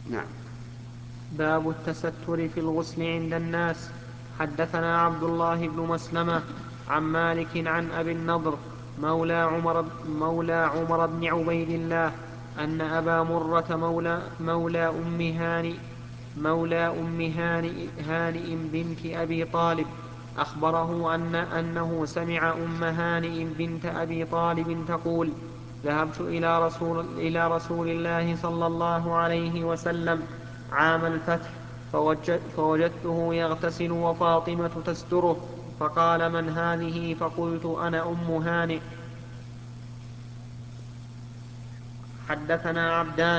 نعم. باب التستر في الغسل عند الناس. حدثنا عبد الله بن مسلمة عن مالك عن أبي النضر مولى عمر بن عبيد الله أن أبا مرة مولى أم هانئ بنت أبي طالب أخبره أنه سمع أم هانئ بنت أبي طالب تقول: ذهبت إلى رسول الله صلى الله عليه وسلم عام الفتح، فوجدته يغتسل وفاطمة تستره، فقال: من هذه؟ فقلت: أنا أم هانئ. حدثنا عبدان